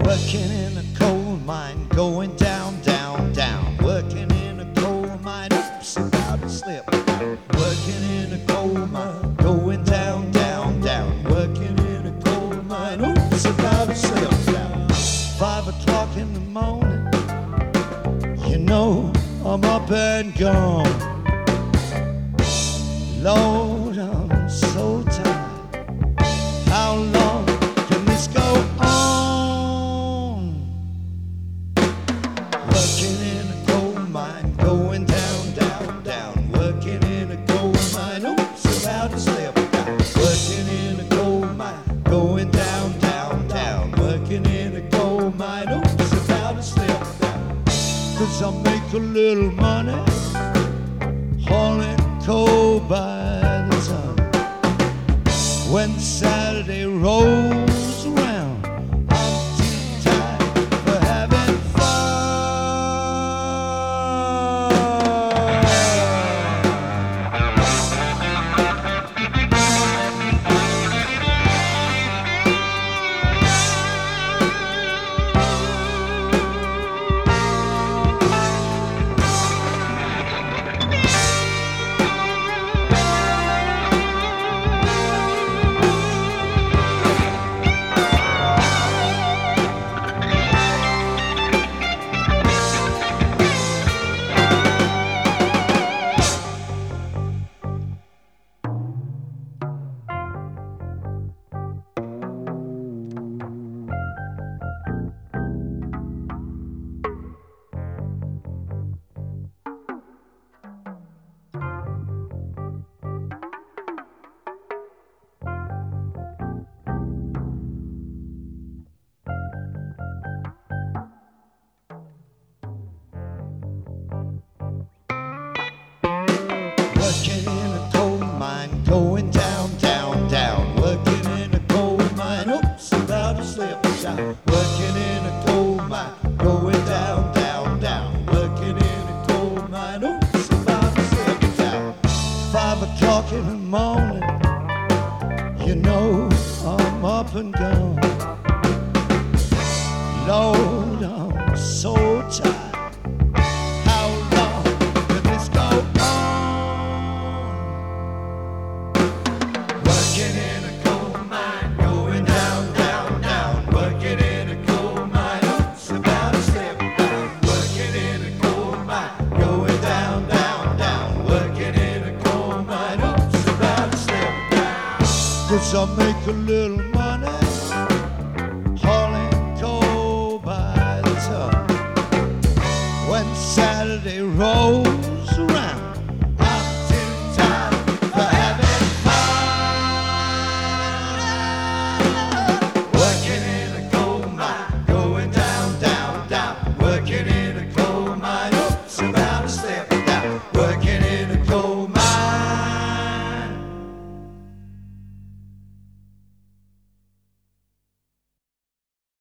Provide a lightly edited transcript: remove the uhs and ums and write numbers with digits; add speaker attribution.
Speaker 1: Working in a coal mine, going down, down, down. Working in a coal mine, oops, about to slip. Working in a coal mine, going down, down, down. Working in a coal mine, oops, about to slip down. 5 o'clock in the morning, you know I'm up and gone. Lord, I'm so tired. How long can this go on? Working in a coal mine, going down, down, down. Working in a coal mine, oops, about to slip down. Working in a coal mine, going down, down, down. Working in a coal mine, oops, about to slip down. 'Cause I make a little money hauling coal by the ton. When Saturday rolls around, I'm too tired for having fun. Working in a coal mine, going down, down, down. Working in a coal mine, oops, about to slip down. Working in a coal mine, going down, down, down. Working in a coal mine, oops, about to slip down. 5 o'clock in the morning, you know I'm up and gone. Lord, I'm so tired. How long can this go on? Working in a coal mine, going down, down, down. Working in a coal mine, oops, about to slip down. Working in a coal mine, going down, down, down. Working in a coal mine, oops, about to slip down. 'Cause I make a little money hauling coal by the ton. When Saturday rolls